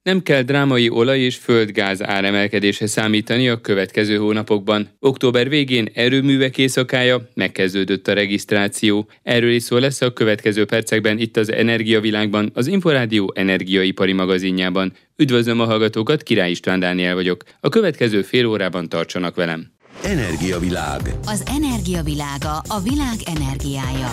Nem kell drámai olaj- és földgáz áremelkedésre számítani a következő hónapokban. Október végén erőművek éjszakája, megkezdődött a regisztráció. Erről is szó lesz a következő percekben itt az Energiavilágban, az Inforádió energiaipari magazinjában. Üdvözlöm a hallgatókat, Király István Dániel vagyok. A következő fél órában tartsanak velem. Energiavilág. Az energiavilága, a világ energiája.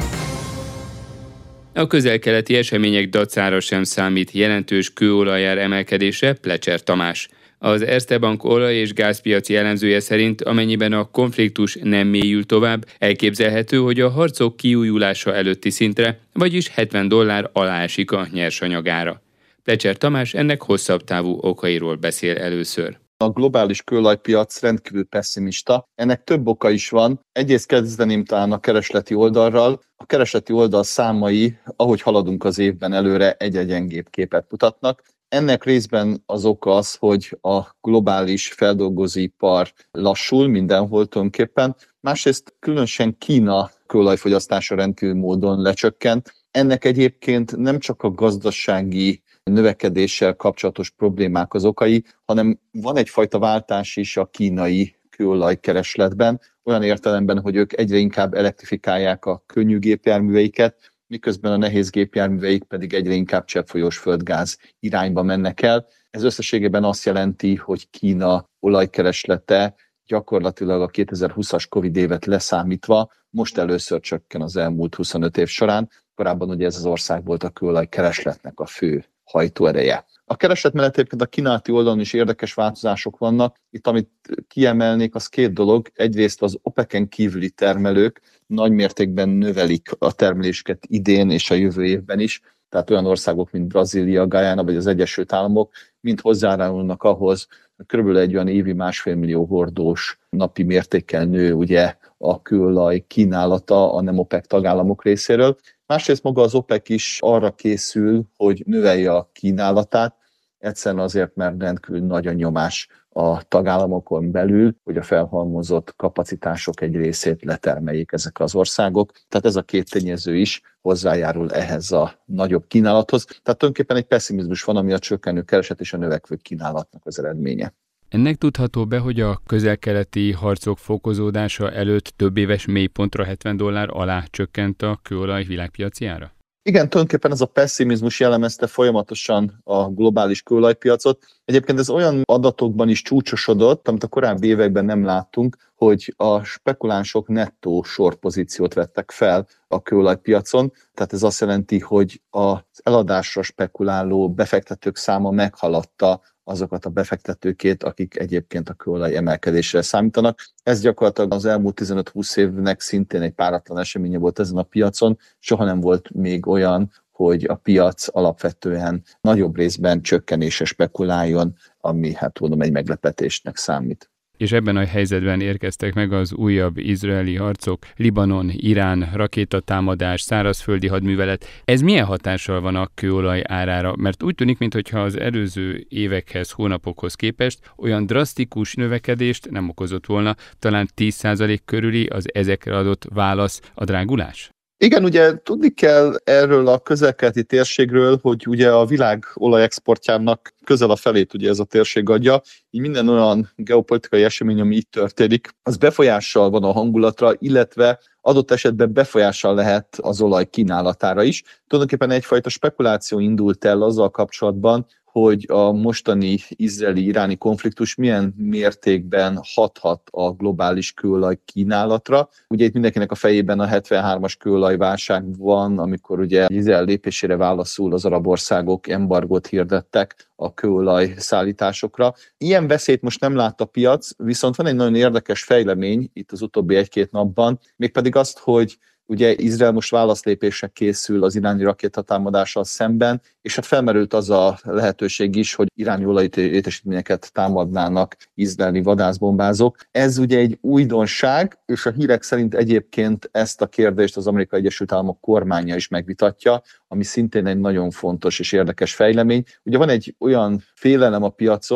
A közel-keleti események dacára sem számít jelentős kőolajár emelkedésre Plecser Tamás. Az Erste Bank olaj- és gázpiaci elemzője szerint, amennyiben a konfliktus nem mélyül tovább, elképzelhető, hogy a harcok kiújulása előtti szintre, vagyis $70 alá esik a nyersanyagára. Plecser Tamás ennek hosszabb távú okairól beszél először. A globális kőolajpiac rendkívül pesszimista. Ennek több oka is van. Egyrészt kezdeném talán a keresleti oldalról. A keresleti oldal számai, ahogy haladunk az évben előre, egyre gyengébb képet mutatnak. Ennek részben az oka az, hogy a globális feldolgozóipar lassul mindenhol tulajdonképpen. Másrészt különösen Kína kőolajfogyasztása rendkívül módon lecsökkent. Ennek egyébként nem csak a gazdasági növekedéssel kapcsolatos problémák az okai, hanem van egyfajta váltás is a kínai kőolajkeresletben, olyan értelemben, hogy ők egyre inkább elektrifikálják a könnyű gépjárműveiket, miközben a nehéz gépjárműveik pedig egyre inkább cseppfolyós földgáz irányba mennek el. Ez összességében azt jelenti, hogy Kína olajkereslete gyakorlatilag a 2020-as Covid évet leszámítva most először csökken az elmúlt 25 év során. Korábban ugye ez az ország volt a kőolajkeresletnek a fő hajtóereje. A kereslet mellett egyébként a kínálati oldalon is érdekes változások vannak. Itt amit kiemelnék, az két dolog. Egyrészt az OPEC-en kívüli termelők nagy mértékben növelik a termelésüket idén és a jövő évben is. Tehát olyan országok, mint Brazília, Guyana vagy az Egyesült Államok mind hozzárulnak ahhoz, hogy körülbelül egy olyan évi 1,5 millió hordós napi mértékkel nő ugye a kőolaj kínálata a nem OPEC tagállamok részéről. Másrészt maga az OPEC is arra készül, hogy növelje a kínálatát, egyszerűen azért, mert rendkívül nagy a nyomás a tagállamokon belül, hogy a felhalmozott kapacitások egy részét letermeljék ezek az országok. Tehát ez a két tényező is hozzájárul ehhez a nagyobb kínálathoz. Tehát tulajdonképpen egy pessimizmus van, ami a csökkenő kereslet és a növekvő kínálatnak az eredménye. Ennek tudható be, hogy a közel-keleti harcok fokozódása előtt több éves mélypontra $70 alá csökkent a kőolaj világpiaci ára? Igen, tulajdonképpen ez a pessimizmus jellemezte folyamatosan a globális kőolajpiacot. Egyébként ez olyan adatokban is csúcsosodott, amit a korábbi években nem láttunk, hogy a spekulánsok nettó sorpozíciót vettek fel a kőolajpiacon. Tehát ez azt jelenti, hogy az eladásra spekuláló befektetők száma meghaladta azokat a befektetőkét, akik egyébként a kőolaj emelkedésre számítanak. Ez gyakorlatilag az elmúlt 15-20 évnek szintén egy páratlan eseménye volt ezen a piacon. Soha nem volt még olyan, hogy a piac alapvetően nagyobb részben csökkenésre spekuláljon, ami hát mondom egy meglepetésnek számít. És ebben a helyzetben érkeztek meg az újabb izraeli harcok, Libanon, Irán, rakétatámadás, szárazföldi hadművelet. Ez milyen hatással van a kőolaj árára? Mert úgy tűnik, mintha az előző évekhez, hónapokhoz képest olyan drasztikus növekedést nem okozott volna, talán 10% körüli az ezekre adott válasz a drágulás? Igen, ugye tudni kell erről a közel-keleti térségről, hogy ugye a világ olajexportjának közel a felét ugye ez a térség adja, így minden olyan geopolitikai esemény, ami itt történik, az befolyással van a hangulatra, illetve adott esetben befolyással lehet az olaj kínálatára is. Tulajdonképpen egyfajta spekuláció indult el azzal kapcsolatban, hogy a mostani izraeli-iráni konfliktus milyen mértékben hathat a globális kőolaj kínálatra. Ugye itt mindenkinek a fejében a 73-as kőolajválság van, amikor ugye Izrael lépésére válaszul az arab országok embargót hirdettek a kőolaj szállításokra. Ilyen veszélyt most nem lát a piac, viszont van egy nagyon érdekes fejlemény itt az utóbbi 1-2 napban, mégpedig azt, hogy ugye Izrael most válaszlépésre készül az iráni rakétatámadással szemben, és hát felmerült az a lehetőség is, hogy iráni olajlétesítményeket támadnának izraeli vadászbombázók. Ez ugye egy újdonság, és a hírek szerint egyébként ezt a kérdést az Amerikai Egyesült Államok kormánya is megvitatja, ami szintén egy nagyon fontos és érdekes fejlemény. Ugye van egy olyan félelem a piacon,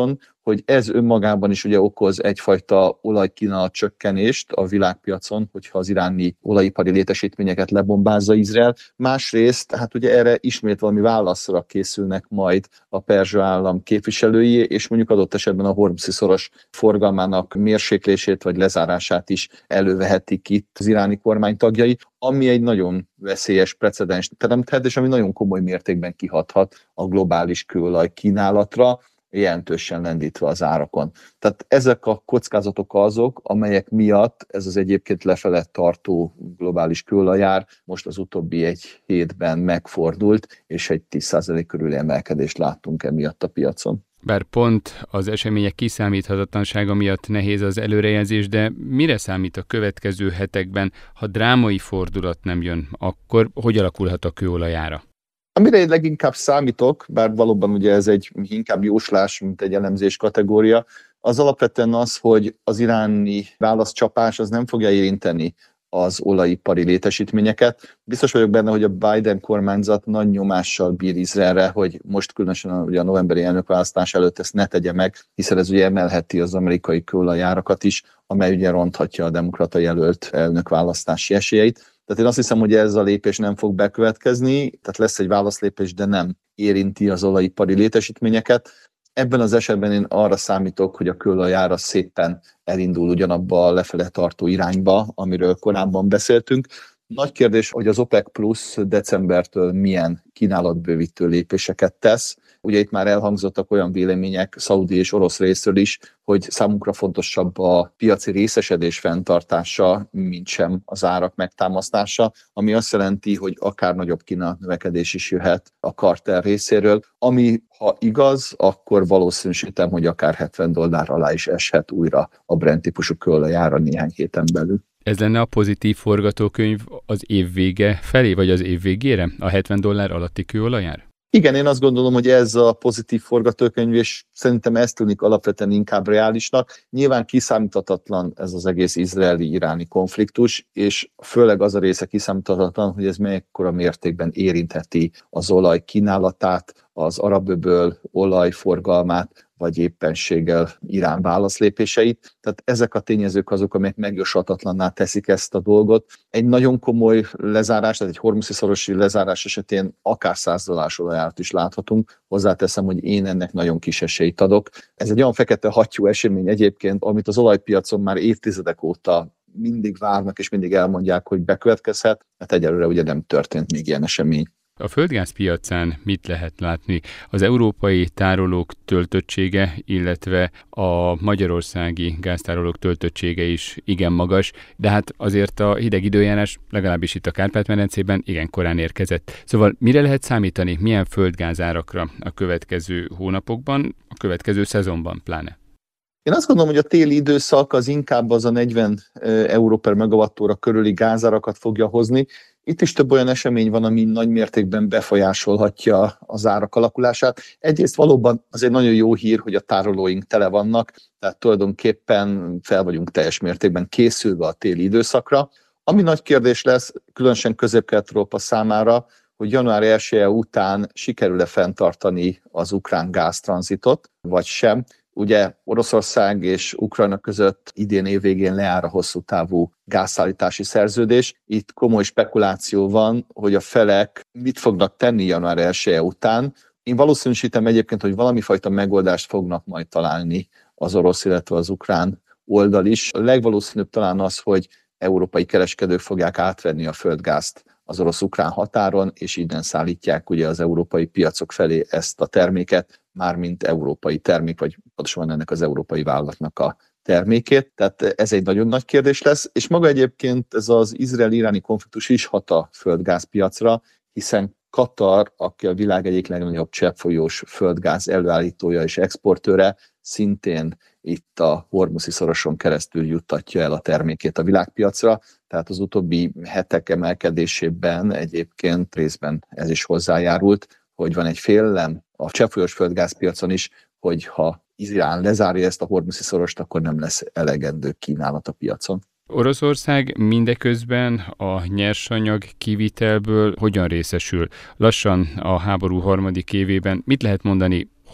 hogy ez önmagában is ugye okoz egyfajta olajkínálat csökkenést a világpiacon, hogyha az iráni olajipari létesítményeket lebombázza Izrael. Másrészt, hát ugye erre ismét valami válaszra készülnek majd a perzsa állam képviselői, és mondjuk adott esetben a Hormuzi-szoros forgalmának mérséklését vagy lezárását is elővehetik itt az iráni kormány tagjai, ami egy nagyon veszélyes precedens teremthet, és ami nagyon komoly mértékben kihathat a globális kőolaj kínálatra, jelentősen lendítve az árakon. Tehát ezek a kockázatok azok, amelyek miatt ez az egyébként lefele tartó globális kőolajár most az utóbbi egy hétben megfordult, és egy 10% körüli emelkedést láttunk emiatt a piacon. Bár pont az események kiszámíthatatlansága miatt nehéz az előrejelzés, de mire számít a következő hetekben, ha drámai fordulat nem jön, akkor hogy alakulhat a kőolajára? Amire én leginkább számítok, bár valóban ugye ez egy inkább jóslás, mint egy elemzés kategória, az alapvetően az, hogy az iráni válaszcsapás az nem fogja érinteni az olajipari létesítményeket. Biztos vagyok benne, hogy a Biden kormányzat nagy nyomással bír Izraelre, hogy most különösen ugye a novemberi elnökválasztás előtt ezt ne tegye meg, hiszen ez ugye emelheti az amerikai kőolajárakat is, amely ugye ronthatja a demokrata jelölt elnökválasztási esélyeit. Tehát én azt hiszem, hogy ez a lépés nem fog bekövetkezni, tehát lesz egy válaszlépés, de nem érinti az olajipari létesítményeket. Ebben az esetben én arra számítok, hogy a kőolajára szépen elindul ugyanabba a lefele tartó irányba, amiről korábban beszéltünk. Nagy kérdés, hogy az OPEC Plus decembertől milyen kínálatbővítő lépéseket tesz. Ugye itt már elhangzottak olyan vélemények szaudi és orosz részről is, hogy számunkra fontosabb a piaci részesedés fenntartása, mint sem az árak megtámasztása, ami azt jelenti, hogy akár nagyobb kínálatnövekedés is jöhet a Carter részéről, ami ha igaz, akkor valószínűsítem, hogy akár $70 alá is eshet újra a Brent típusú kőolajára néhány héten belül. Ez lenne a pozitív forgatókönyv az év vége felé, vagy az év végére, a $70 alatti kőolajár? Igen, én azt gondolom, hogy ez a pozitív forgatókönyv, és szerintem ez tűnik alapvetően inkább reálisnak. Nyilván kiszámíthatatlan ez az egész izraeli-iráni konfliktus, és főleg az a része kiszámíthatatlan, hogy ez mekkora mértékben érintheti az olaj kínálatát, az arab-öböl olajforgalmát, vagy éppenséggel Irán válaszlépéseit. Tehát ezek a tényezők azok, amelyek megjósolhatatlanná teszik ezt a dolgot. Egy nagyon komoly lezárás, tehát egy Hormuzi-szorosi lezárás esetén akár $100 olajárat is láthatunk. Hozzáteszem, hogy én ennek nagyon kis esélyt adok. Ez egy olyan fekete hattyú esemény egyébként, amit az olajpiacon már évtizedek óta mindig várnak és mindig elmondják, hogy bekövetkezhet. Hát egyelőre ugye nem történt még ilyen esemény. A földgáz piacán mit lehet látni? Az európai tárolók töltöttsége, illetve a magyarországi gáztárolók töltöttsége is igen magas, de hát azért a hideg időjárás legalábbis itt a Kárpát-medencében igen korán érkezett. Szóval mire lehet számítani, milyen földgázárakra a következő hónapokban, a következő szezonban pláne? Én azt gondolom, hogy a téli időszak az inkább az a 40 euró per megawattóra körüli gázárakat fogja hozni. Itt is több olyan esemény van, ami nagy mértékben befolyásolhatja az árak alakulását. Egyrészt valóban az egy nagyon jó hír, hogy a tárolóink tele vannak, tehát tulajdonképpen fel vagyunk teljes mértékben készülve a téli időszakra. Ami nagy kérdés lesz, különösen Közép-Kelet-Európa számára, hogy január 1-e után sikerül-e fenntartani az ukrán gáztranzitot, vagy sem. Ugye Oroszország és Ukrajna között idén év végén lejár a hosszú távú gázszállítási szerződés. Itt komoly spekuláció van, hogy a felek mit fognak tenni január 1-e után. Én valószínűsítem egyébként, hogy valami fajta megoldást fognak majd találni az orosz, illetve az ukrán oldal is. A legvalószínűbb talán az, hogy európai kereskedők fogják átvenni a földgázt az orosz-ukrán határon, és innen szállítják ugye az európai piacok felé ezt a terméket, mármint európai termék, vagy pontosan ennek az európai vállalatnak a termékét. Tehát ez egy nagyon nagy kérdés lesz, és maga egyébként ez az izrael-iráni konfliktus is hat a földgázpiacra, hiszen Katar, aki a világ egyik legnagyobb cseppfolyós földgáz előállítója és exportőre, szintén itt a Hormuzi-szoroson keresztül juttatja el a termékét a világpiacra, tehát az utóbbi hetek emelkedésében egyébként részben ez is hozzájárult, hogy van egy félelem a cseppfolyós földgázpiacon is, hogy ha Izrael lezárja ezt a Hormuzi-szorost, akkor nem lesz elegendő kínálat a piacon. Oroszország mindeközben a nyersanyag kivitelből hogyan részesül? Lassan a háború harmadik évében mit lehet mondani,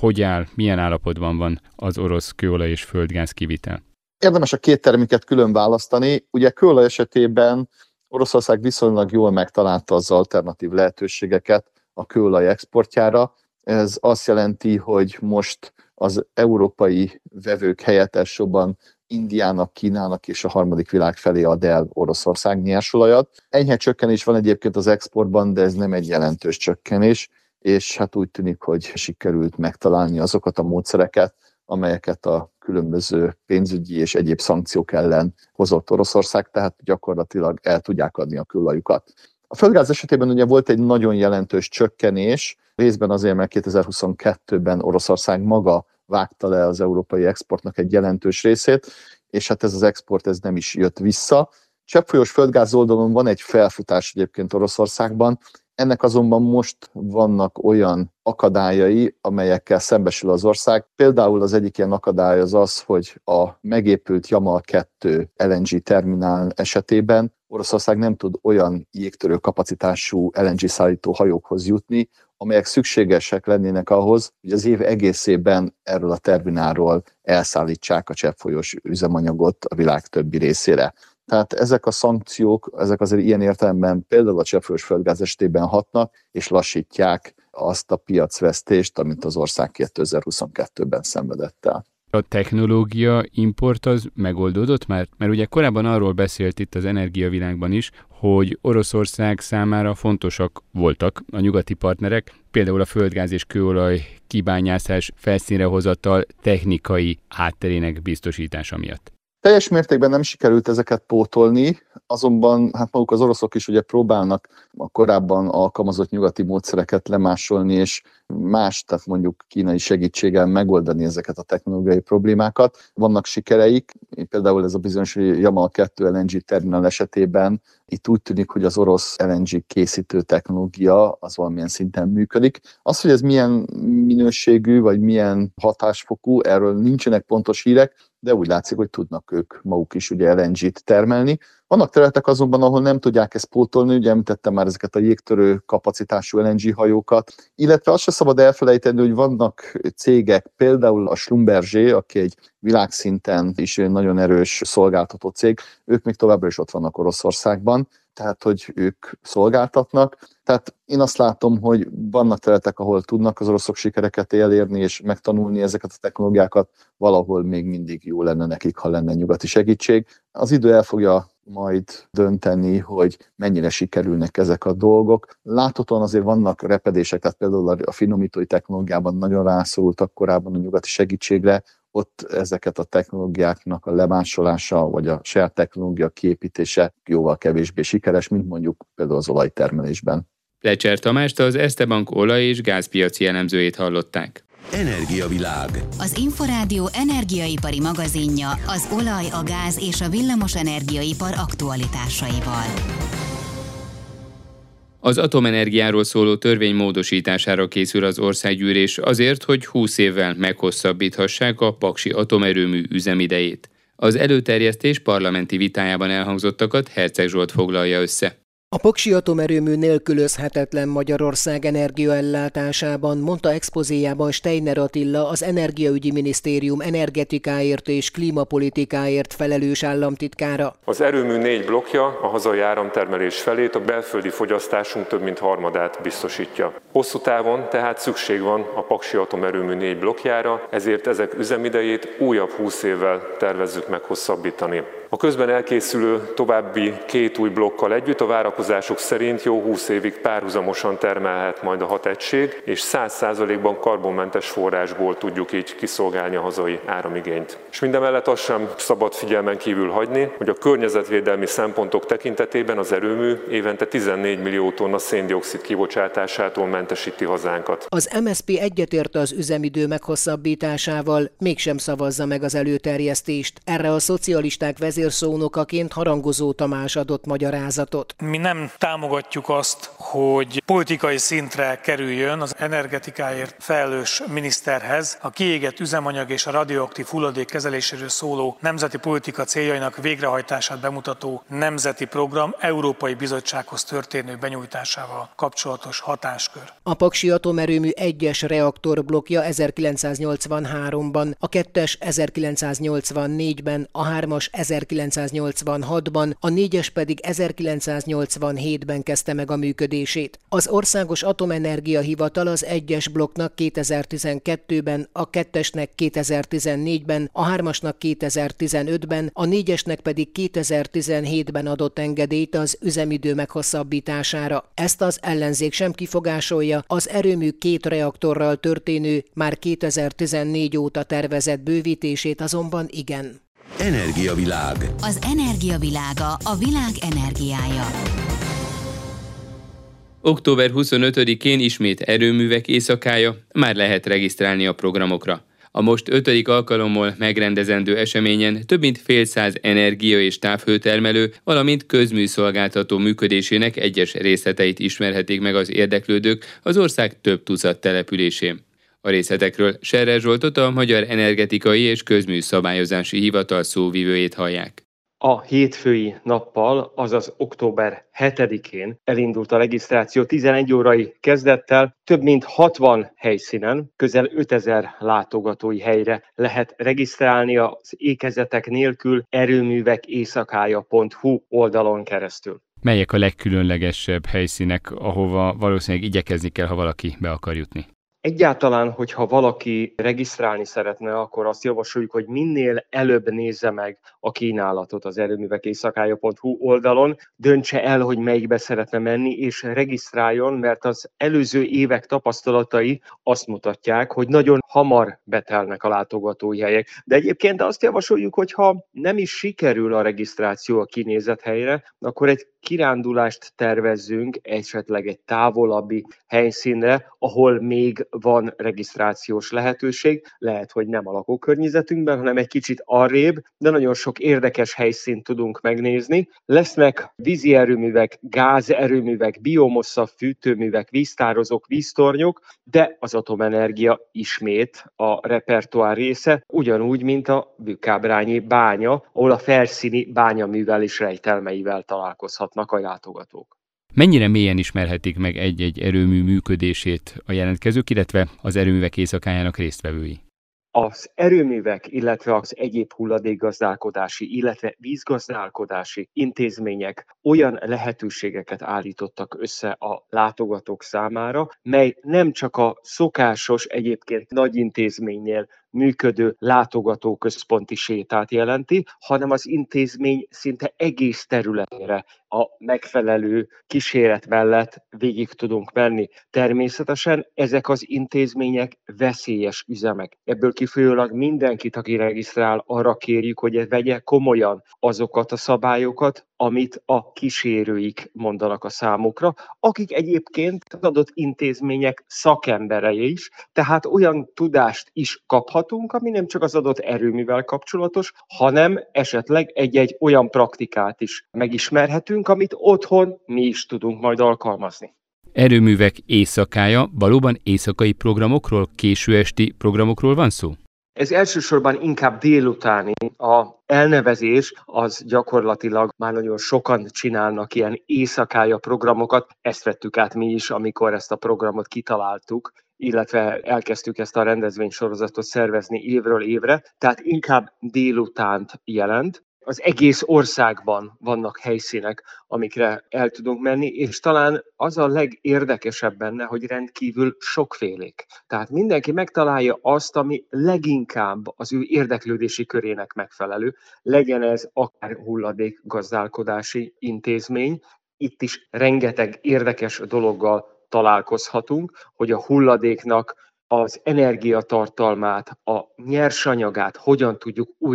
hogy áll, milyen állapotban van az orosz kőolaj és földgáz kivitel? Érdemes a két terméket külön választani. Ugye kőolaj esetében Oroszország viszonylag jól megtalálta az alternatív lehetőségeket a kőolaj exportjára. Ez azt jelenti, hogy most az európai vevők helyett elsősorban Indiának, Kínának és a harmadik világ felé ad el Oroszország nyersolajat. Enyhe csökkenés van egyébként az exportban, de ez nem egy jelentős csökkenés, és hát úgy tűnik, hogy sikerült megtalálni azokat a módszereket, amelyeket a különböző pénzügyi és egyéb szankciók ellen hozott Oroszország, tehát gyakorlatilag el tudják adni a kőolajukat. A földgáz esetében ugye volt egy nagyon jelentős csökkenés, részben azért, mert 2022-ben Oroszország maga vágta le az európai exportnak egy jelentős részét, és hát ez az export ez nem is jött vissza. Cseppfolyós földgáz oldalon van egy felfutás egyébként Oroszországban, ennek azonban most vannak olyan akadályai, amelyekkel szembesül az ország. Például az egyik ilyen akadály az az, hogy a megépült Jamal 2 LNG terminál esetében Oroszország nem tud olyan jégtörő kapacitású LNG szállító hajókhoz jutni, amelyek szükségesek lennének ahhoz, hogy az év egészében erről a terminálról elszállítsák a cseppfolyós üzemanyagot a világ többi részére. Tehát ezek a szankciók, ezek azért ilyen értelemben például a cseppfolyós földgáz esetében hatnak, és lassítják azt a piacvesztést, amit az ország 2022-ben szenvedett el. A technológia import az megoldódott már? Mert ugye korábban arról beszélt itt az energiavilágban is, hogy Oroszország számára fontosak voltak a nyugati partnerek, például a földgáz és kőolaj kibányászás felszínre hozatal technikai hátterének biztosítása miatt. Teljes mértékben nem sikerült ezeket pótolni, azonban hát maguk az oroszok is ugye próbálnak a korábban alkalmazott nyugati módszereket lemásolni, és más, tehát mondjuk kínai segítséggel megoldani ezeket a technológiai problémákat. Vannak sikereik, például ez a bizonyos Jamal 2 LNG terminál esetében itt úgy tűnik, hogy az orosz LNG készítő technológia az valamilyen szinten működik. Az, hogy ez milyen minőségű, vagy milyen hatásfokú, erről nincsenek pontos hírek, de úgy látszik, hogy tudnak ők maguk is ugye LNG-t termelni. Vannak területek azonban, ahol nem tudják ezt pótolni, ugye említettem már ezeket a jégtörő kapacitású LNG hajókat, illetve azt se szabad elfelejteni, hogy vannak cégek, például a Schlumberger, aki egy világszinten is nagyon erős szolgáltató cég, ők még továbbra is ott vannak Oroszországban, tehát hogy ők szolgáltatnak. Tehát én azt látom, hogy vannak területek, ahol tudnak az oroszok sikereket elérni és megtanulni ezeket a technológiákat, valahol még mindig jó lenne nekik, ha lenne nyugati segítség. Az idő el fogja majd dönteni, hogy mennyire sikerülnek ezek a dolgok. Láthatóan azért vannak repedések, tehát például a finomítói technológiában nagyon rászorultak korábban a nyugati segítségre, ott ezeket a technológiáknak a lemásolása, vagy a saját technológia kiépítése jóval kevésbé sikeres, mint mondjuk például az olajtermelésben. Plecser Tamást, az Erste Bank olaj- és gázpiaci elemzőjét hallották. Energiavilág. Az Inforádió energiaipari magazinja az olaj, a gáz és a villamos energiaipar aktualitásaival. Az atomenergiáról szóló törvény módosítására készül az országgyűlés azért, hogy 20 évvel meghosszabbíthassák a paksi atomerőmű üzemidejét. Az előterjesztés parlamenti vitájában elhangzottakat Herceg Zsolt foglalja össze. A paksi atomerőmű nélkülözhetetlen Magyarország energiaellátásában, mondta expozéjában Steiner Attila, az Energiaügyi Minisztérium energetikáért és klímapolitikáért felelős államtitkára. Az erőmű 4 blokkja a hazai áramtermelés felét, a belföldi fogyasztásunk több mint harmadát biztosítja. Hosszú távon tehát szükség van a paksi atomerőmű 4 blokkjára, ezért ezek üzemidejét újabb 20 évvel tervezzük meghosszabbítani. A közben elkészülő további 2 új blokkal együtt a várakozások szerint jó 20 évig párhuzamosan termelhet majd a 6 egység, és 100%-ban karbonmentes forrásból tudjuk így kiszolgálni a hazai áramigényt. És mindemellett azt sem szabad figyelmen kívül hagyni, hogy a környezetvédelmi szempontok tekintetében az erőmű évente 14 millió tonna szén-dioxid kibocsátásától mentesíti hazánkat. Az MSZP egyetért az üzemidő meghosszabbításával, mégsem szavazza meg az előterjesztést. Erre a szocialisták vezérszónokaként Harangozó Tamás adott magyarázatot. Mi nem nem támogatjuk azt, hogy politikai szintre kerüljön az energetikáért felelős miniszterhez a kiégett üzemanyag és a radioaktív hulladék kezeléséről szóló nemzeti politika céljainak végrehajtását bemutató nemzeti program Európai Bizottsághoz történő benyújtásával kapcsolatos hatáskör. A Paksi atomerőmű 1-es reaktorblokkja 1983-ban, a 2-es 1984-ben, a 3-as 1986-ban, a 4-es pedig 1987-ben kezdte meg a működését. Az Országos Atomenergia Hivatal az 1-es blokknak 2012-ben, a 2-esnek 2014-ben, a 3-asnak 2015-ben, a 4-esnek pedig 2017-ben adott engedélyt az üzemidő meghosszabbítására. Ezt az ellenzék sem kifogásolja, az erőmű 2 reaktorral történő, már 2014 óta tervezett bővítését azonban igen. Energiavilág. Az energia világa, a világ energiája. Október 25-én ismét erőművek éjszakája, már lehet regisztrálni a programokra. A most 5. alkalommal megrendezendő eseményen több mint fél száz energia- és távhőtermelő, valamint közműszolgáltató működésének egyes részleteit ismerhetik meg az érdeklődők az ország több tucat településén. A részletekről Serrer Zsoltot, a Magyar Energetikai és Közműszabályozási Hivatal szóvivőjét hallják. A hétfői nappal, azaz október 7-én elindult a regisztráció 11 órai kezdettel, több mint 60 helyszínen, közel 5000 látogatói helyre lehet regisztrálni az ékezetek nélkül erőművek éjszakája.hu oldalon keresztül. Melyek a legkülönlegesebb helyszínek, ahova valószínűleg igyekezni kell, ha valaki be akar jutni? Egyáltalán, hogyha valaki regisztrálni szeretne, akkor azt javasoljuk, hogy minél előbb nézze meg a kínálatot az erőművek éjszakája.hu oldalon, döntse el, hogy melyikbe szeretne menni, és regisztráljon, mert az előző évek tapasztalatai azt mutatják, hogy nagyon hamar betelnek a látogatói helyek. De egyébként azt javasoljuk, hogy ha nem is sikerül a regisztráció a kinézett helyre, akkor egy kirándulást tervezzünk esetleg egy távolabbi helyszínre, ahol még van regisztrációs lehetőség. Lehet, hogy nem a lakókörnyezetünkben, hanem egy kicsit arrébb, de nagyon sok érdekes helyszínt tudunk megnézni. Lesznek vízi erőművek, gázerőművek, biomassa, fűtőművek, víztározók, víztornyok, de az atomenergia ismét a repertoár része, ugyanúgy, mint a Bükkábrányi bánya, ahol a felszíni bányaművelés rejtelmeivel találkozhatnak a látogatók. Mennyire mélyen ismerhetik meg egy-egy erőmű működését a jelentkezők, illetve az erőművek éjszakájának résztvevői? Az erőművek, illetve az egyéb hulladékgazdálkodási, illetve vízgazdálkodási intézmények olyan lehetőségeket állítottak össze a látogatók számára, mely nem csak a szokásos, egyébként nagy intézménnyel működő látogatóközponti sétát jelenti, hanem az intézmény szinte egész területére a megfelelő kíséret mellett végig tudunk menni. Természetesen ezek az intézmények veszélyes üzemek. Ebből kifolyólag mindenkit, aki regisztrál, arra kérjük, hogy vegye komolyan azokat a szabályokat, amit a kísérőik mondanak a számukra, akik egyébként az adott intézmények szakemberei is, tehát olyan tudást is kaphatunk, ami nem csak az adott erőművel kapcsolatos, hanem esetleg egy-egy olyan praktikát is megismerhetünk, amit otthon mi is tudunk majd alkalmazni. Erőművek éjszakája, valóban éjszakai programokról, késő esti programokról van szó? Ez elsősorban inkább délutáni. A elnevezés az gyakorlatilag már nagyon sokan csinálnak ilyen éjszakája programokat. Ezt vettük át mi is, amikor ezt a programot kitaláltuk, illetve elkezdtük ezt a rendezvénysorozatot szervezni évről évre. Tehát inkább délutánt jelent. Az egész országban vannak helyszínek, amikre el tudunk menni, és talán az a legérdekesebb benne, hogy rendkívül sokfélék. Tehát mindenki megtalálja azt, ami leginkább az ő érdeklődési körének megfelelő, legyen ez akár hulladékgazdálkodási intézmény. Itt is rengeteg érdekes dologgal találkozhatunk, hogy a hulladéknak az energiatartalmát, a nyersanyagát hogyan tudjuk újra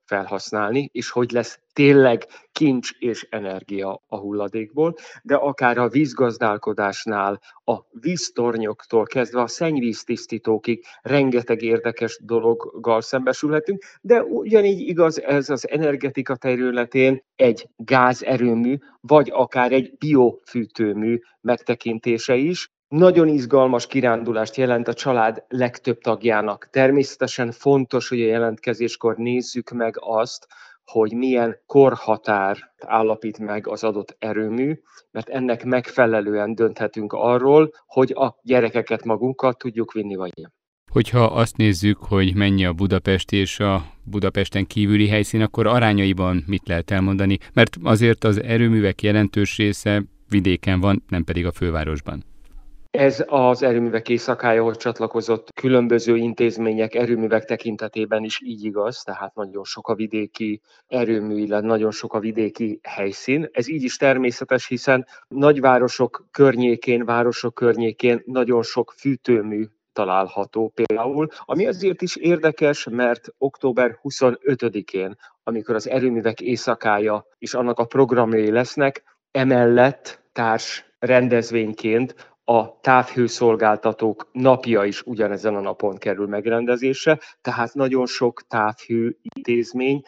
felhasználni, és hogy lesz tényleg kincs és energia a hulladékból, de akár a vízgazdálkodásnál, a víztornyoktól kezdve a szennyvíztisztítókig rengeteg érdekes dologgal szembesülhetünk, de ugyanígy igaz ez az energetika területén egy gázerőmű, vagy akár egy biofűtőmű megtekintése is. Nagyon izgalmas kirándulást jelent a család legtöbb tagjának. Természetesen fontos, hogy a jelentkezéskor nézzük meg azt, hogy milyen korhatár állapít meg az adott erőmű, mert ennek megfelelően dönthetünk arról, hogy a gyerekeket magunkkal tudjuk vinni, vagy nem. Hogyha azt nézzük, hogy mennyi a Budapest és a Budapesten kívüli helyszín, akkor arányaiban mit lehet elmondani? Mert azért az erőművek jelentős része vidéken van, nem pedig a fővárosban. Ez az erőművek éjszakájához csatlakozott különböző intézmények, erőművek tekintetében is így igaz, tehát nagyon sok a vidéki erőmű, illetve nagyon sok a vidéki helyszín. Ez így is természetes, hiszen nagyvárosok környékén nagyon sok fűtőmű található például, ami azért is érdekes, mert október 25-én, amikor az erőművek éjszakája és annak a programjai lesznek, emellett társ rendezvényként a távhőszolgáltatók napja is ugyanezen a napon kerül megrendezésre, tehát nagyon sok távhő intézmény,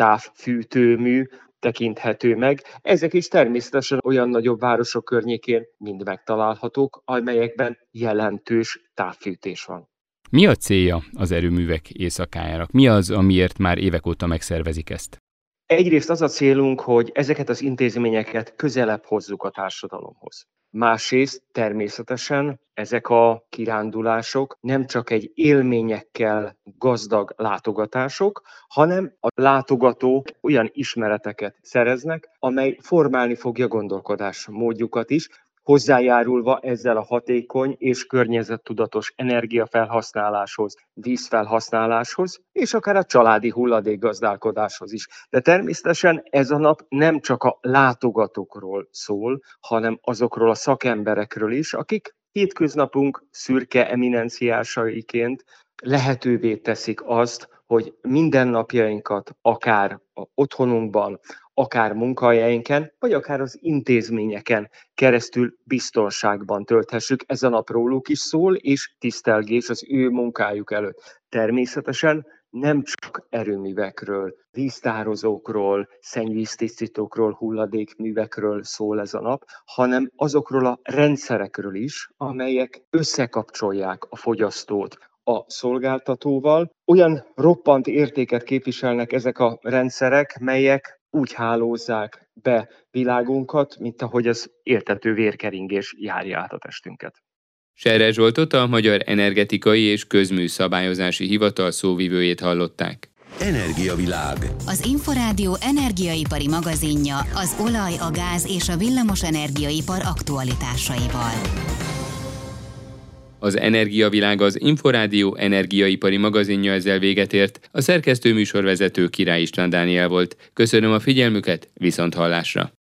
távfűtőmű tekinthető meg. Ezek is természetesen olyan nagyobb városok környékén mind megtalálhatók, amelyekben jelentős távfűtés van. Mi a célja az erőművek éjszakájának? Mi az, amiért már évek óta megszervezik ezt? Egyrészt az a célunk, hogy ezeket az intézményeket közelebb hozzuk a társadalomhoz. Másrészt természetesen ezek a kirándulások nem csak egy élményekkel gazdag látogatások, hanem a látogatók olyan ismereteket szereznek, amely formálni fogja gondolkodásmódjukat is, hozzájárulva ezzel a hatékony és környezettudatos energiafelhasználáshoz, vízfelhasználáshoz, és akár a családi hulladékgazdálkodáshoz is. De természetesen ez a nap nem csak a látogatókról szól, hanem azokról a szakemberekről is, akik hétköznapunk szürke eminenciásaiként lehetővé teszik azt, hogy mindennapjainkat akár otthonunkban, akár munkahelyeinken, vagy akár az intézményeken keresztül biztonságban tölthessük. Ez a nap róluk is szól, és tisztelgés az ő munkájuk előtt. Természetesen nem csak erőművekről, víztározókról, szennyvíztisztítókról, hulladékművekről szól ez a nap, hanem azokról a rendszerekről is, amelyek összekapcsolják a fogyasztót a szolgáltatóval. Olyan roppant értéket képviselnek ezek a rendszerek, melyek úgy hálózzák be világunkat, mint ahogy az éltető vérkeringés járja át a testünket. Serre Zsoltot, a Magyar Energetikai és Közműszabályozási Hivatal szóvivőjét hallották. Energiavilág. Az Inforádió energiaipari magazinja az olaj, a gáz és a villamos energiaipar aktualitásaival. Az Energiavilág, az Inforádió energiaipari magazinja ezzel véget ért. A szerkesztő műsorvezető Király István Dániel volt. Köszönöm a figyelmüket, viszonthallásra!